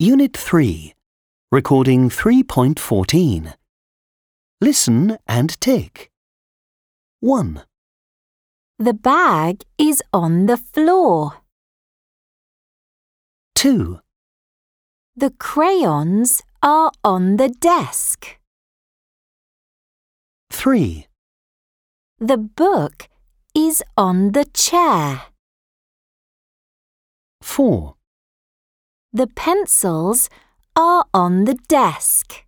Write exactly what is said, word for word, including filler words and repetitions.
Unit three, Recording three point fourteen. Listen and tick. one. The bag is on the floor. two. The crayons are on the desk. three. The book is on the chair. four. The pencils are on the desk.